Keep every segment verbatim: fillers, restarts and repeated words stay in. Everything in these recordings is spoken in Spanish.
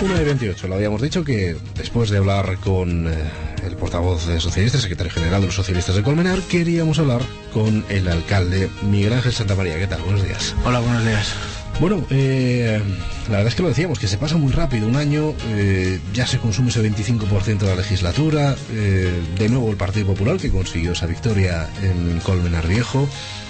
una de veintiocho, lo habíamos dicho que después de hablar con eh, el portavoz de socialistas, secretario general de los socialistas de Colmenar, queríamos hablar con el alcalde Miguel Ángel Santamaría. ¿Qué tal? Buenos días. Hola, buenos días. Bueno, eh, la verdad es que lo decíamos, que se pasa muy rápido un año, eh, ya se consume ese veinticinco por ciento de la legislatura, eh, de nuevo el Partido Popular que consiguió esa victoria en Colmenar Viejo.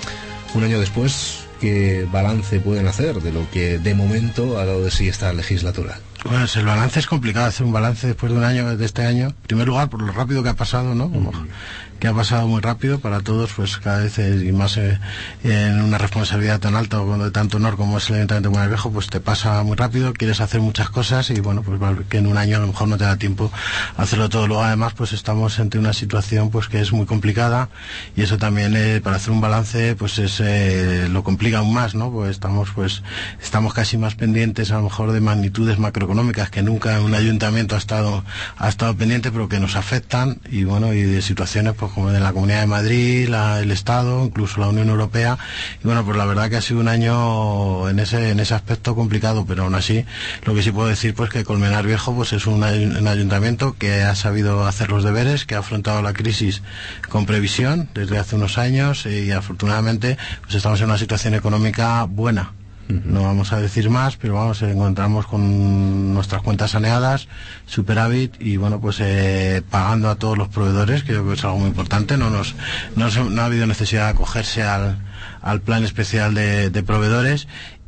Un año después, ¿qué balance pueden hacer de lo que de momento ha dado de sí esta legislatura? Bueno, el balance es complicado, hacer un balance después de un año, de este año. En primer lugar, por lo rápido que ha pasado, ¿no? Como mm. que ha pasado muy rápido para todos, pues cada vez, eh, y más eh, en una responsabilidad tan alta o de tanto honor como es el Ayuntamiento de Colmenar Viejo, pues te pasa muy rápido, quieres hacer muchas cosas y bueno, pues que en un año a lo mejor no te da tiempo a hacerlo todo. Luego además, pues estamos ante una situación pues que es muy complicada y eso también, eh, para hacer un balance, pues es eh, lo complica aún más, ¿no? Pues estamos, pues estamos casi más pendientes a lo mejor de magnitudes macroeconómicas que nunca un ayuntamiento ha estado ha estado pendiente, pero que nos afectan y bueno, y de situaciones pues como de la Comunidad de Madrid, la, el Estado, incluso la Unión Europea. Y bueno, pues la verdad que ha sido un año en ese en ese aspecto complicado, pero aún así lo que sí puedo decir pues que Colmenar Viejo pues es un, un ayuntamiento que ha sabido hacer los deberes, que ha afrontado la crisis con previsión desde hace unos años y afortunadamente pues estamos en una situación económica buena. No vamos a decir más, pero vamos, encontramos con nuestras cuentas saneadas, superávit y bueno, pues eh, pagando a todos los proveedores, que yo creo que es algo muy importante. No nos no, no ha habido necesidad de acogerse al, al plan especial de, de proveedores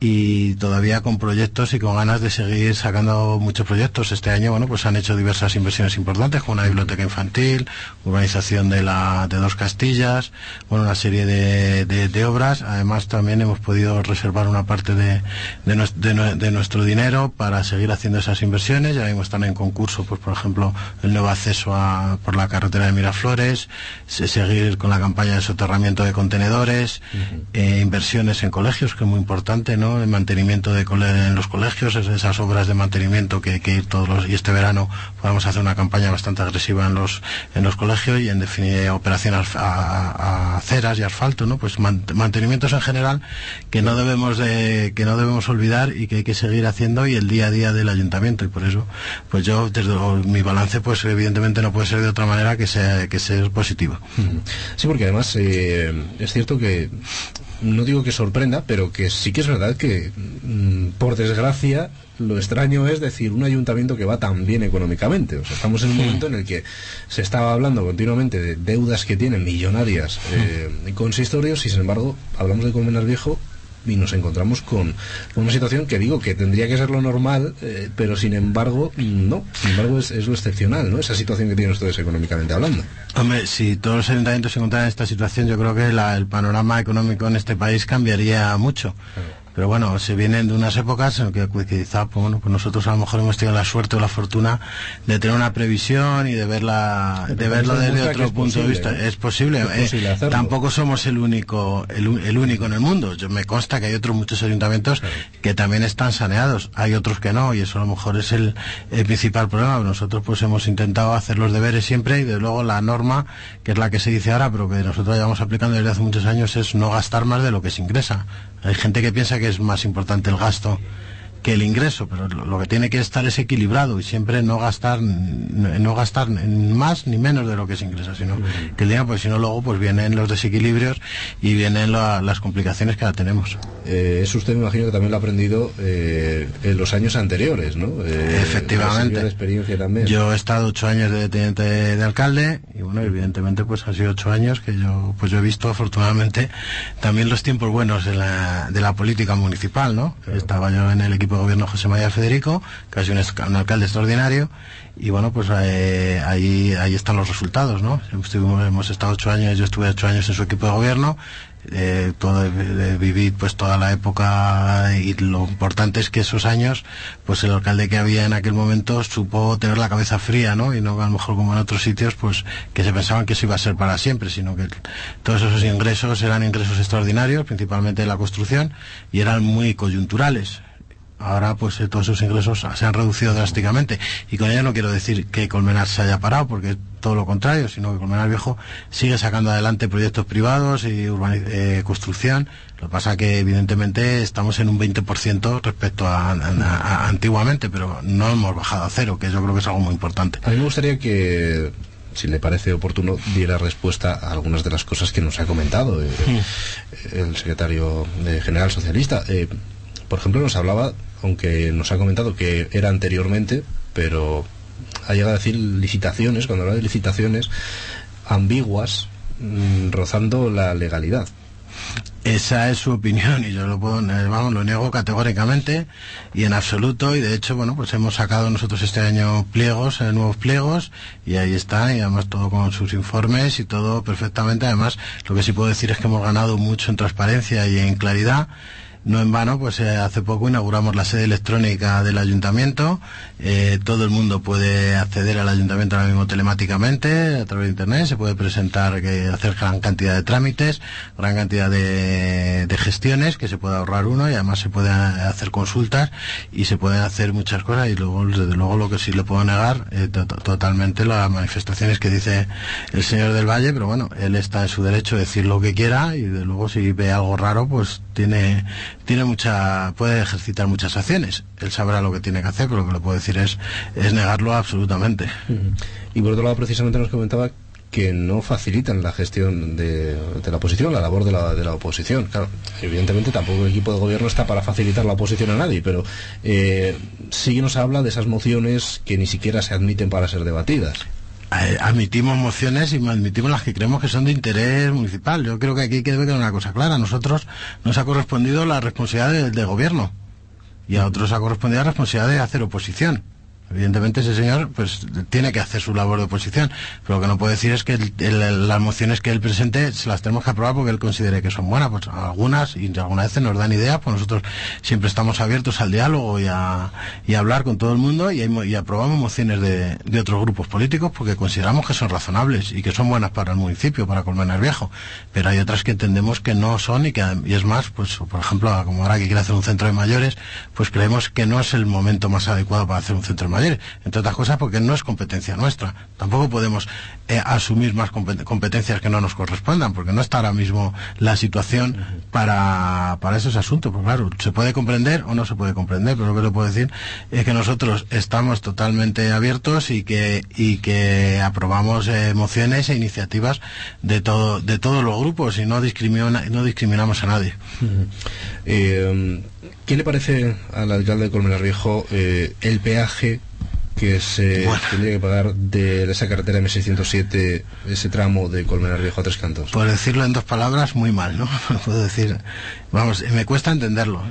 y todavía con proyectos y con ganas de seguir sacando muchos proyectos. Este año, bueno, pues han hecho diversas inversiones importantes, como una biblioteca infantil, urbanización de la de Dos Castillas, bueno, una serie de, de, de obras. Además, también hemos podido reservar una parte de, de, nues, de, de nuestro dinero para seguir haciendo esas inversiones. Ya mismo están en concurso, pues por ejemplo, el nuevo acceso a, por la carretera de Miraflores, se, seguir con la campaña de soterramiento de contenedores, uh-huh. eh, inversiones en colegios, que es muy importante, ¿no? El mantenimiento de cole en los colegios, esas obras de mantenimiento que, que ir todos los, y este verano podamos hacer una campaña bastante agresiva en los en los colegios y en definitiva operación a, a, a aceras y asfalto, ¿no? Pues man, mantenimientos en general que no debemos de, que no debemos olvidar y que hay que seguir haciendo y el día a día del ayuntamiento, y por eso pues yo desde mi balance pues evidentemente no puede ser de otra manera que sea que sea positivo. Sí, porque además eh, es cierto que no digo que sorprenda, pero que sí que es verdad que, mmm, por desgracia, lo extraño es decir un ayuntamiento que va tan bien económicamente. O sea, estamos en un momento en el que se estaba hablando continuamente de deudas que tienen millonarias eh, consistorios y, sin embargo, hablamos de Colmenar Viejo y nos encontramos con una situación que digo que tendría que ser lo normal, eh, pero sin embargo no, sin embargo es, es lo excepcional, ¿no? Esa situación que tienen ustedes económicamente hablando. Hombre, si todos los ayuntamientos se encontraran en esta situación, yo creo que la, el panorama económico en este país cambiaría mucho. Claro. Pero bueno, se vienen de unas épocas en que, que quizá, pues bueno, pues nosotros a lo mejor hemos tenido la suerte o la fortuna de tener una previsión y de verla, de verlo desde otro punto posible, de vista. ¿Eh? Es posible. Es eh, tampoco somos el único, el, el único en el mundo. Yo me consta que hay otros muchos ayuntamientos claro. que también están saneados. Hay otros que no, y eso a lo mejor es el, el principal problema. Nosotros pues hemos intentado hacer los deberes siempre y desde luego la norma, que es la que se dice ahora, pero que nosotros llevamos aplicando desde hace muchos años, es no gastar más de lo que se ingresa. Hay gente que piensa que es más importante el gasto que el ingreso, pero lo que tiene que estar es equilibrado y siempre no gastar no gastar más ni menos de lo que se ingresa, sino que el dinero, pues si no luego pues vienen los desequilibrios y vienen la, las complicaciones que ahora tenemos. Eh, eso usted me imagino que también lo ha aprendido eh, en los años anteriores, ¿no? Eh, Efectivamente. De experiencia también. Yo he estado ocho años de teniente de alcalde y bueno, evidentemente pues han sido ocho años que yo pues yo he visto afortunadamente también los tiempos buenos de la, de la política municipal, ¿no? Claro. Estaba yo en el equipo de gobierno José María Federico, casi un, un alcalde extraordinario, y bueno, pues eh, ahí ahí están los resultados, ¿no? Estuvimos, hemos estado ocho años, yo estuve ocho años en su equipo de gobierno, eh, todo, eh, viví pues toda la época y lo importante es que esos años, pues el alcalde que había en aquel momento supo tener la cabeza fría, ¿no? Y no a lo mejor como en otros sitios, pues que se pensaban que eso iba a ser para siempre, sino que todos esos ingresos eran ingresos extraordinarios, principalmente de la construcción, y eran muy coyunturales. ahora pues eh, todos sus ingresos se han reducido drásticamente. Y con ello no quiero decir que Colmenar se haya parado, porque todo lo contrario, sino que Colmenar Viejo sigue sacando adelante proyectos privados y urbaniz- eh, construcción. Lo que pasa que evidentemente estamos en un veinte por ciento respecto a, a, a, a antiguamente, pero no hemos bajado a cero, que yo creo que es algo muy importante. A mí me gustaría que, si le parece oportuno, diera respuesta a algunas de las cosas que nos ha comentado eh, sí. el secretario eh, general socialista. Eh, por ejemplo, nos hablaba, aunque nos ha comentado que era anteriormente, pero ha llegado a decir licitaciones, cuando habla de licitaciones ambiguas, mmm, rozando la legalidad. Esa es su opinión y yo lo puedo, vamos, lo niego categóricamente y en absoluto. Y de hecho, bueno, pues hemos sacado nosotros este año pliegos, eh, nuevos pliegos, y ahí está, y además todo con sus informes y todo perfectamente. Además, lo que sí puedo decir es que hemos ganado mucho en transparencia y en claridad. No en vano, pues eh, hace poco inauguramos la sede electrónica del ayuntamiento. Eh, todo el mundo puede acceder al ayuntamiento ahora mismo telemáticamente, a través de internet. Se puede presentar, que hacer gran cantidad de trámites, gran cantidad de, de gestiones, que se puede ahorrar uno, y además se pueden hacer consultas y se pueden hacer muchas cosas. Y luego, desde luego, lo que sí le puedo negar eh, to- totalmente las manifestaciones que dice el señor del Valle, pero bueno, él está en su derecho de decir lo que quiera, y de luego si ve algo raro, pues tiene tiene mucha, puede ejercitar muchas acciones. Él sabrá lo que tiene que hacer, pero lo que le puedo decir es, es negarlo absolutamente. Uh-huh. Y por otro lado, precisamente nos comentaba que no facilitan la gestión de, de la oposición, la labor de la, de la oposición. Claro, evidentemente tampoco el equipo de gobierno está para facilitar la oposición a nadie, pero eh, sí nos habla de esas mociones que ni siquiera se admiten para ser debatidas. Admitimos mociones y admitimos las que creemos que son de interés municipal. Yo creo que aquí hay que ver una cosa clara. A nosotros nos ha correspondido la responsabilidad del de gobierno y a otros ha correspondido la responsabilidad de hacer oposición. Evidentemente ese señor pues tiene que hacer su labor de oposición, pero lo que no puedo decir es que el, el, las mociones que él presente se las tenemos que aprobar porque él considere que son buenas. Pues algunas, y algunas veces nos dan ideas, pues nosotros siempre estamos abiertos al diálogo y a, y a hablar con todo el mundo, y, hay, y aprobamos mociones de, de otros grupos políticos porque consideramos que son razonables y que son buenas para el municipio, para Colmenar Viejo, pero hay otras que entendemos que no son, y que y es más, pues por ejemplo, como ahora que quiere hacer un centro de mayores, pues creemos que no es el momento más adecuado para hacer un centro de mayores. Entre otras cosas porque no es competencia nuestra. Tampoco podemos eh, asumir más competencias que no nos correspondan, porque no está ahora mismo la situación para, para esos asuntos. Pues claro, se puede comprender o no se puede comprender, pero lo que le puedo decir es que nosotros estamos totalmente abiertos y que y que aprobamos eh, mociones e iniciativas de todo de todos los grupos y no discrimina, no discriminamos a nadie. Uh-huh. eh, ¿Qué le parece al alcalde de Colmenar Viejo eh, el peaje que se bueno. tendría que pagar de esa carretera eme seiscientos siete, ese tramo de Colmenar Viejo a Tres Cantos? Por decirlo en dos palabras, muy mal, ¿no? Puedo decir, vamos, me cuesta entenderlo.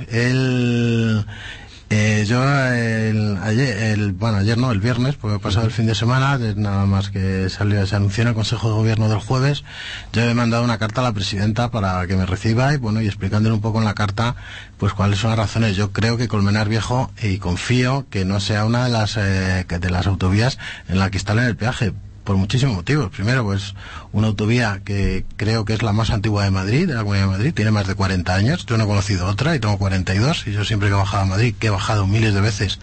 Él, eh, yo, el, ayer, el, bueno, ayer no, el viernes, porque he pasado el fin de semana, nada más que salió, se anunció en el Consejo de Gobierno del jueves, yo he mandado una carta a la presidenta para que me reciba y bueno, y explicándole un poco en la carta, pues cuáles son las razones. Yo creo que Colmenar Viejo, y confío que no sea una de las, eh, de las autovías en la que instalen el peaje, por muchísimos motivos. Primero, pues una autovía que creo que es la más antigua de Madrid, de la Comunidad de Madrid, tiene más de cuarenta años. Yo no he conocido otra y tengo cuarenta y dos, y yo siempre que he bajado a Madrid, que he bajado miles de veces,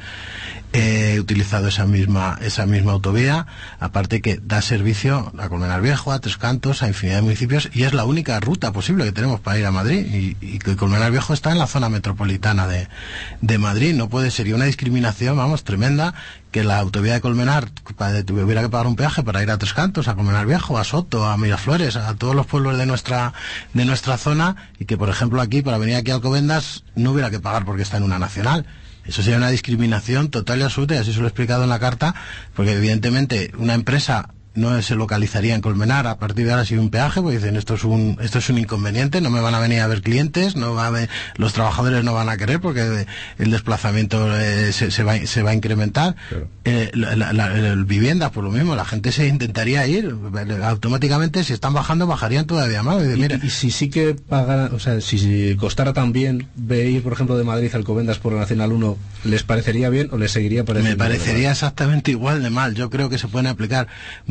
he utilizado esa misma esa misma autovía, aparte que da servicio a Colmenar Viejo, a Tres Cantos, a infinidad de municipios, y es la única ruta posible que tenemos para ir a Madrid, y, y que Colmenar Viejo está en la zona metropolitana de, de Madrid. No puede ser, y una discriminación, vamos, tremenda, que la autovía de Colmenar tuviera que pagar un peaje para ir a Tres Cantos, a Colmenar Viejo, a Soto, a Miraflores, a todos los pueblos de nuestra de nuestra zona, y que por ejemplo aquí, para venir aquí a Alcobendas, no hubiera que pagar porque está en una nacional. Eso sería una discriminación total y absoluta, y así se lo he explicado en la carta, porque evidentemente una empresa no se localizaría en Colmenar a partir de ahora sin un peaje, porque dicen esto es un esto es un inconveniente, no me van a venir a ver clientes, no va a ver, los trabajadores no van a querer porque el desplazamiento eh, se, se va se va a incrementar. Claro. eh, la, la, la, la vivienda por lo mismo, la gente se intentaría ir automáticamente, si están bajando bajarían todavía más. Y, y, mira, y si sí que pagara, o sea, si, si costara también ir por ejemplo de Madrid a Alcobendas por la Nacional uno, ¿les parecería bien o les seguiría pareciendo? Me parecería exactamente igual de mal. Yo creo que se pueden aplicar muchas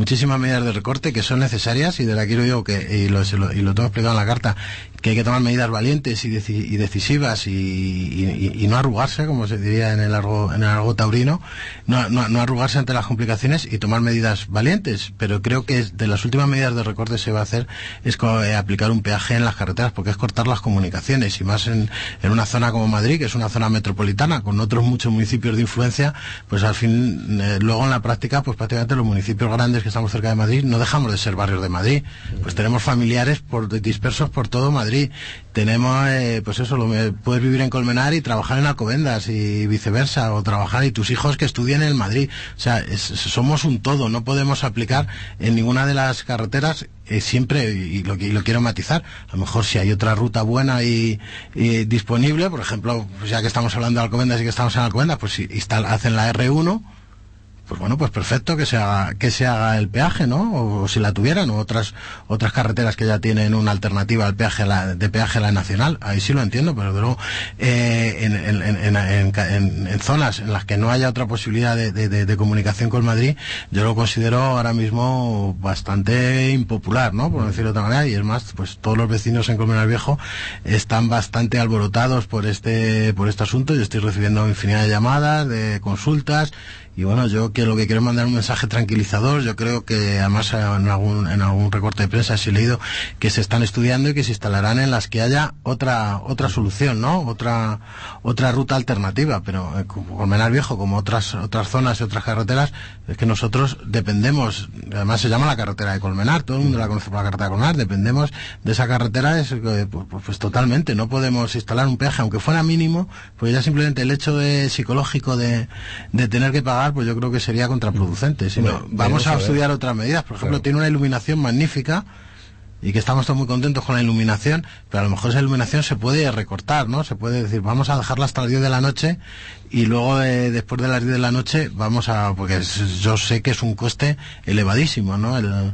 muchísimas medidas de recorte que son necesarias, y de aquí lo digo, que y lo, lo, y lo tengo explicado en la carta, que hay que tomar medidas valientes y, deci, y decisivas y, y, y no arrugarse, como se diría en el argot, en el argot taurino, no, no, no arrugarse ante las complicaciones y tomar medidas valientes. Pero creo que de las últimas medidas de recorte se va a hacer es eh, aplicar un peaje en las carreteras, porque es cortar las comunicaciones, y más en, en una zona como Madrid, que es una zona metropolitana con otros muchos municipios de influencia. Pues al fin, eh, luego en la práctica, pues prácticamente los municipios grandes que estamos cerca de Madrid no dejamos de ser barrios de Madrid. Pues tenemos familiares por, dispersos por todo Madrid. Tenemos, eh, pues eso, lo, puedes vivir en Colmenar y trabajar en Alcobendas y viceversa, o trabajar y tus hijos que estudien en Madrid. O sea, es, somos un todo, no podemos aplicar en ninguna de las carreteras eh, siempre, y lo, y lo quiero matizar, a lo mejor si hay otra ruta buena y, y disponible, por ejemplo, pues ya que estamos hablando de Alcobendas y que estamos en Alcobendas, pues si instal, hacen la erre uno, pues bueno, pues perfecto que se haga, que se haga el peaje, ¿no? O, o si la tuvieran, o otras otras carreteras que ya tienen una alternativa al peaje, la, de peaje a la nacional, ahí sí lo entiendo, pero luego eh, en, en, en, en, en, en zonas en las que no haya otra posibilidad de, de, de, de comunicación con Madrid, yo lo considero ahora mismo bastante impopular, ¿no? Por decirlo de otra manera, y es más, pues todos los vecinos en Colmenar Viejo están bastante alborotados por este, por este asunto. Yo estoy recibiendo infinidad de llamadas, de consultas. Y bueno, yo que lo que quiero es mandar un mensaje tranquilizador. Yo creo que además en algún, en algún recorte de prensa sí he leído que se están estudiando y que se instalarán en las que haya otra otra solución, ¿no? Otra otra ruta alternativa. Pero eh, como Colmenar Viejo, como otras otras zonas y otras carreteras, es que nosotros dependemos, además se llama la carretera de Colmenar, todo el mundo la conoce por la carretera de Colmenar, dependemos de esa carretera, es, eh, pues, pues totalmente. No podemos instalar un peaje, aunque fuera mínimo, pues ya simplemente el hecho de psicológico de, de tener que pagar, pues yo creo que sería contraproducente. Si no, vamos a estudiar otras medidas. Por ejemplo, claro, tiene una iluminación magnífica y que estamos todos muy contentos con la iluminación, pero a lo mejor esa iluminación se puede recortar, ¿no? Se puede decir, vamos a dejarla hasta las diez de la noche y luego de, después de las diez de la noche vamos a, porque es, yo sé que es un coste elevadísimo, ¿no? El,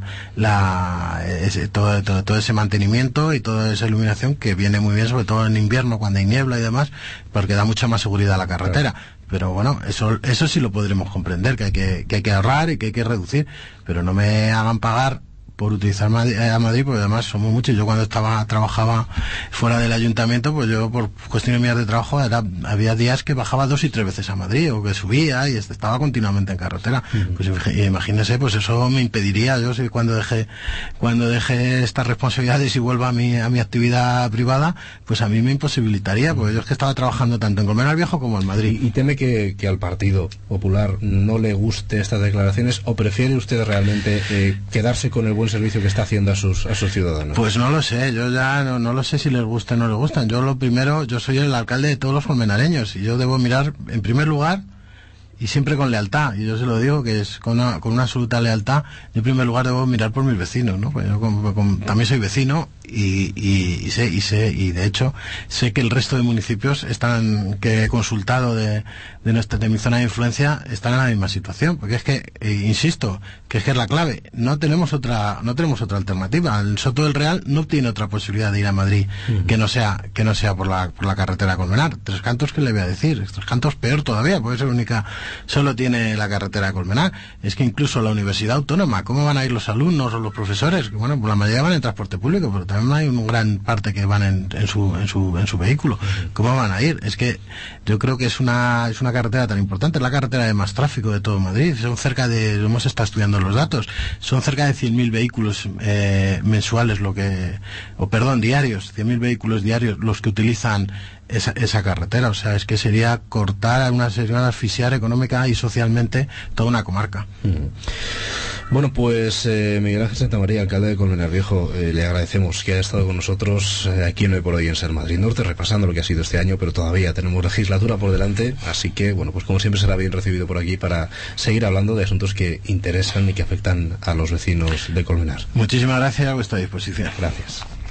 la, ese, todo, todo, todo ese mantenimiento y toda esa iluminación que viene muy bien, sobre todo en invierno cuando hay niebla y demás, porque da mucha más seguridad a la carretera. Claro. Pero bueno, eso eso sí lo podremos comprender, que hay que, que hay que ahorrar y que hay que reducir, pero no me hagan pagar por utilizar Madrid, a Madrid, porque además somos muchos. Yo cuando estaba trabajaba fuera del ayuntamiento, pues yo por cuestiones mías de trabajo era, había días que bajaba dos y tres veces a Madrid, o que subía y estaba continuamente en carretera. Uh-huh. Pues imagínese, pues eso me impediría, yo si cuando deje cuando deje estas responsabilidades y vuelva a mi a mi actividad privada, pues a mí me imposibilitaría, porque yo es que estaba trabajando tanto en Colmenar Viejo como en Madrid. ¿Y, y teme que, que al Partido Popular no le guste estas declaraciones, o prefiere usted realmente eh, quedarse con el buen servicio que está haciendo a sus a sus ciudadanos? Pues no lo sé, yo ya no, no lo sé si les gusta o no les gustan. Yo lo primero, yo soy el alcalde de todos los colmenareños y yo debo mirar en primer lugar, y siempre con lealtad, y yo se lo digo, que es con una, con una absoluta lealtad. Yo en primer lugar debo mirar por mis vecinos, ¿no? Pues yo con, con, también soy vecino y, y, y sé y sé y de hecho sé que el resto de municipios están, que he consultado de, de nuestra de mi zona de influencia, están en la misma situación, porque es que eh, insisto que es que es la clave. No tenemos otra no tenemos otra alternativa. El Soto del Real no tiene otra posibilidad de ir a Madrid uh-huh. que no sea que no sea por la por la carretera Colmenar. Tres Cantos, ¿qué le voy a decir? Tres Cantos peor todavía, porque es la única, solo tiene la carretera de Colmenar. Es que incluso la Universidad Autónoma, ¿cómo van a ir los alumnos o los profesores? Bueno, pues la mayoría van en transporte público, pero también hay una gran parte que van en, en su en su en su vehículo. ¿Cómo van a ir? Es que yo creo que es una es una carretera tan importante, es la carretera de más tráfico de todo Madrid. Son cerca de, hemos estado estudiando los datos, son cerca de cien mil vehículos eh, mensuales, lo que, o perdón, diarios, cien mil vehículos diarios los que utilizan esa, esa carretera. O sea, es que sería cortar una, sería asfixiar económica y socialmente toda una comarca. Mm. Bueno, pues eh, Miguel Ángel Santamaría, alcalde de Colmenar Viejo, eh, le agradecemos que haya estado con nosotros eh, aquí en Hoy por Hoy en Ser Madrid Norte, repasando lo que ha sido este año, pero todavía tenemos legislatura por delante, así que, bueno, pues como siempre será bien recibido por aquí para seguir hablando de asuntos que interesan y que afectan a los vecinos de Colmenar. Muchísimas gracias, a vuestra disposición. Gracias.